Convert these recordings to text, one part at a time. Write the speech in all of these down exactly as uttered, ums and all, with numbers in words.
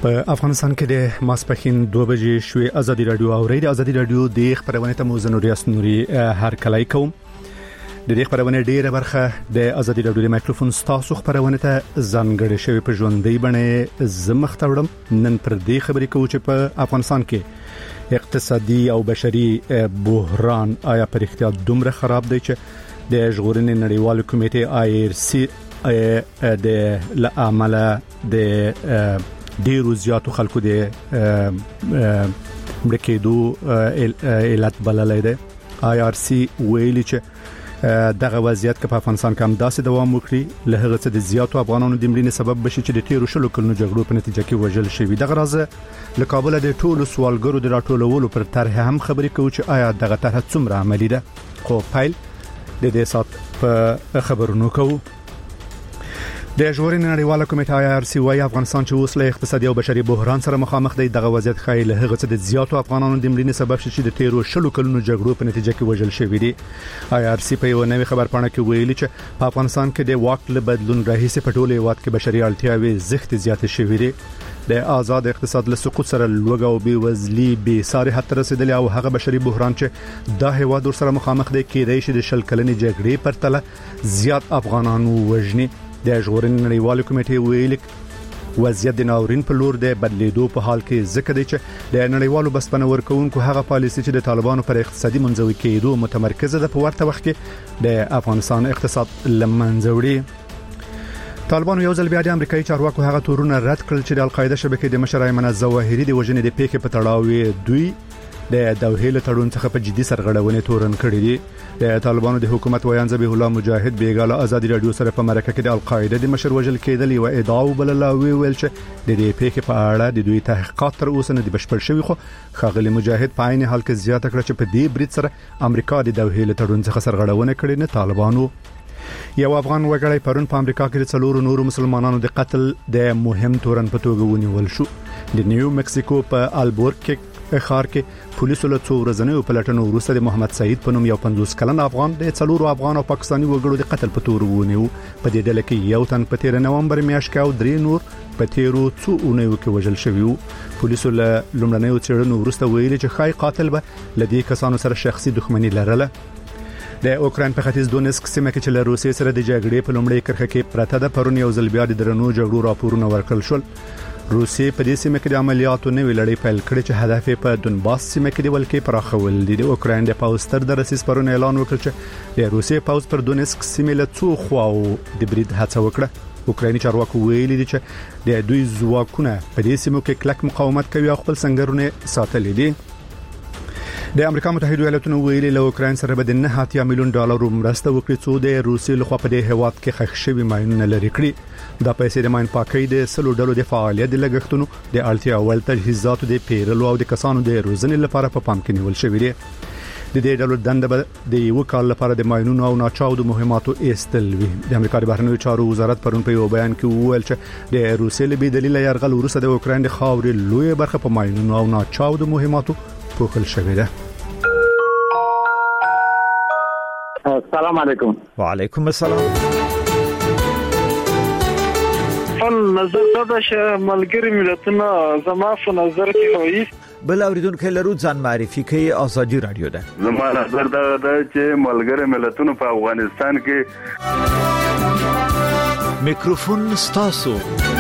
په افغانستان کې د ماسپښین دوه بجې شوې ازادي رادیو او ریډیو ازادي رادیو د خبرونه ته موزه نوري اسنوري هر کلای کوم د دې خبرونه ډیره برخه د ازادي رادیو د مایکروفون ستاسو خبرونه ته ځانګړې شوی په ژوندۍ بڼه زمختړم نن پر دې خبرې کوم چې په افغانستان کې اقتصادي او بشري بحران آیا پر اختیار دومره خراب دی چې د ژغورنې نړیوال کمیټې آی آر سی د لعمل د ډیرو زیاتو خلکو د مړکېدو علت بللای دی. آی آر سی ویلي چې دغه وضعیت په افغانستان کې هم داسې دوام وکړي له هغه څخه د زیاتو افغانانو د مړینې سبب بشي چې د تیرو شلو کلونو جګړو په نتیجه کې وژل شوی. دغه راز له کابل د ټولو سوالګرو د راټولولو پر طرح هم خبرې کوي چې آیا دغه طرح څومره عملی ده. خو پایل د دې سات په خبرونو کوو. د ژغورنې نړیواله کمیټه آی آر سی وايي افغانستان چې اوس له اقتصادي او بشري بحران سره مخامخ دی. دغه وضعیت خای له هغه څه د زیاتو افغانانو د مړینې سبب شي چې د تیرو شلو کلونو جګړو په نتیجه کې وژل شوی دي. آی آر سی په یو نوې خبرپاڼه کې ویلي چې په افغانستان کې د واک له بدلون راهیسې په ټوله هیواد کې بشري اړتیاوې زښت زیات شوې دي. د آزاد اقتصاد له سقوط سره لوګه او بیوزلي به ساري حتی رسیدلی او هغه بشري بحران چې دا هیواد سره مخامخ دی کېدای شي د شل کلنې جګړې پر تله زیات افغانانو وژني. د ژغورنې نړیوال کمیټې ویلي وضعیت د ناورین په لور د بدلیدو په حال کې ذکر دی چې د نړیوالو بسپنه ورکوونکو هغه پالیسي چې د طالبانو پر اقتصادي منځوي کېدو متمرکزه ده په ورته وخت کې د افغانستان اقتصاد لمنځه وړي. طالبانو یو ځل بیا د امریکایي چارواکو هغه تورونه رد کړل چې د القاعده شبکې د مشر ایمن الظواهري د وژنې د پیښې په تړاو دوی د دوحې له تړون څخه په جدي سرغړونې تورن کړی دي. د طالبانو د حکومت ویان ذبیح الله مجاهد بیګاله ازادي رادیو سره په مرکه کې د القاعده د مشر وژل کېدل او ادعا وبلله ویل چې د دې پیښې په اړه د دوی تحقیقات تر اوسه نه دي بشپړ شوي. خو خاغلی مجاهد په عین حال کې زیاته کړه چې په دې برید سره امریکا د دوحې له تړون څخه سرغړونه کړې نه. طالبانو یو افغان وګړی پرون په امریکا کې د څلورو نورو مسلمانانو د قتل د مهم تورن په توګه ونیول شو. د نیو مکسیکو په البورکې ښار کې پولیسو له څو ورځې په لټنو وروسته د محمد سعید په نوم یو پنځوس کلن افغان د څلورو افغان او پاکستاني وګړو د قتل په تور ونیو. په دې ډله کې یو تن په تیر نومبر میاشت کې او درې نور په تیرو څو اونیو کې وژل شوی وو. پولیسو له لومړنیو څېړنو وروسته ویلي چې خای قاتل به لدې کسانو سره شخصي دښمنی لرله. د اوکراین په ختیځ دونسک سیمه کې چې له روسیې سره د جګړې په لومړۍ کرښه کې پرته ده پرون یو ځل بیا د درنو جګړو راپورونه ورکړل شول. روسیې په دې سیمه کې د عملیاتو نوې لړۍ پیل کړې چې هدف یې په دونباس سیمه کې د ولکې پراخول دي. د اوکراین د پاوز تر درسیس پرون اعلان وکړ چې د روسیې پاوز پر دونسک سیمه له څو خواو د برید هڅه وکړه. اوکرایني چارواکو ویلي دي چې د دوی ځواکونه په دې سیمه کې کلک مقاومت کوي او خپل سنگرونه ساتلي دي. د امریکا متحده ایالاتونو ویلي له اوکراین سره به د نه اتیا میلیون ډالر مرسته وکړي څو د روسیې لخوا په دې هیواد کې ښخ شوي ماینونه لري کړي. دا پیسې د ماین پاکۍ د سلو ډلو د فعالیت د لګښتونو د اړتیا ول تجهیزاتو د پیرلو او د کسانو د روزنې لپاره په پام کې نیول شوی دی. د دې ډلو دنده به د یو کال لپاره د ماینونو او ناچاودو مهماتو ایستل وي. د امریکا د بهرنیو چارو وزارت پرون په یو بیان کې وویل چې د روسیې له بي دلیل يرغل وروسته د اوکراین د خاورې لوی برخه په ماینونو او ناچاودو مهماتو پوښل شوې ده. السلام علیکم. وعلیکم السلام. فل نظر دا چې ملګری ملتونه زما په نظر کې وایي بل اوریدونکو لرو ځان معرفي کوي ازادي رادیو ده. زما نظر دا ده چې ملګری ملتونه په افغانستان کې میکروفون ستاسو.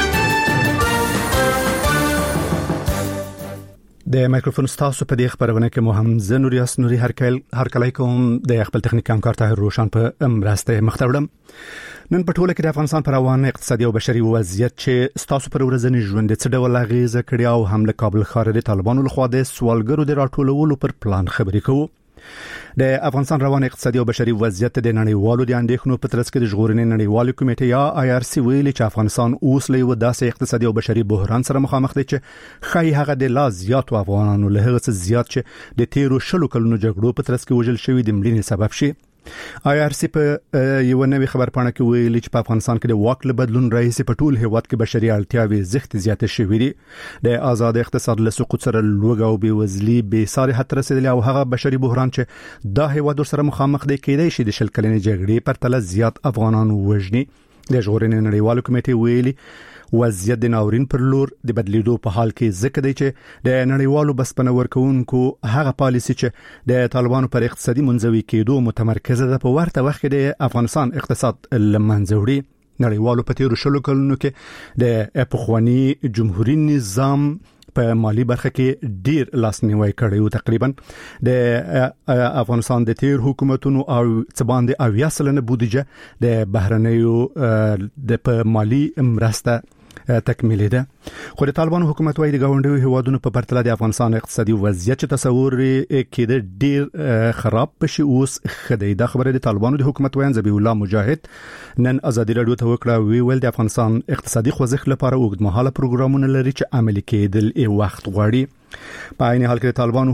د مایکروفون ستاسو په دې خبرونه کې مهم زنوري اسنوري هر کله هر کله کوم د خپل تخنیک همکار طاهر روشن په مرسته مختورم. نن په ټوله کې د افغانستان پر روان اقتصادي او بشري وضعیت چې ستاسو پر ورځنی ژوند څه ډول اغیزه کړی او هم له کابل ښار د طالبانو لخوا د سوالګرو د راټولولو پر پلان خبرې کوو. د افغانستان روان اقتصادي او بشري وضعیت د نړیوالو د اندېښنو په ترڅ کې د ژغورنې نړیوال کمیټې یا آی آر سی ویلي چې افغانستان اوس له یو داسې اقتصادي او بشري بحران سره مخامخ دی چې خای هغه د لا زیات افغانانو له هغه څخه زیات چې د تیرو شلو کلونو جګړو په ترڅ کې وژل شوی د مړینې سبب شي. آی آر سی په یو نوې خبرپاڼه کې ویلي چې په افغانستان کې د واک له بدلون راهیسې په ټول هیواد کې بشري اړتیاوې زښت زیاتې شوې دي. د آزاد اقتصاد له سقوط سره لوګه او بیوزلي به ساري حتی رسیدلی او هغه بشري بحران چې دا هیواد سره مخامخ دی کېدای شي د شل کلنې جګړې پر تله زیات افغانان وژني. د ژغورنې نړیوال کمیټې ویلي وضعیت د ناورین پر لور د بدلیدو په حال کې ذکر دی چې د نړیوالو بسپنه ورکوونکو هغه پالیسي چې د طالبانو پر اقتصادي منځوي کېدو متمرکزه ده په ورته وخت کې د افغانستان اقتصاد لمنځه وړي. نړیوالو په تیرو شلو کلونو کې د پخوانی جمهوریت نظام په مالی برخه کې ډیر لاسنیوي کړی او تقریبا د افغانستان د تیر حکومتونو او څباندې اویا سلنه بودیجه د بهرنیو د په مالی مرسته تکمیلی ده. خو د طالبانو حکومت وايي د گاونډیو هیوادونو په پرتله د افغانستان اقتصادي وضعیت چې تصور کېده ډیر خراب پشي اوس خدای. دا خبره د طالبانو د حکومت وایي ذبیح الله مجاهد نن ازادي رادیو ته وکړه وی ول د افغانستان اقتصادي خوځښت لپاره اوږدمهاله پروګرامونه لري چې عملي کېدل یې وخت غواړي. په عین حال کې طالبانو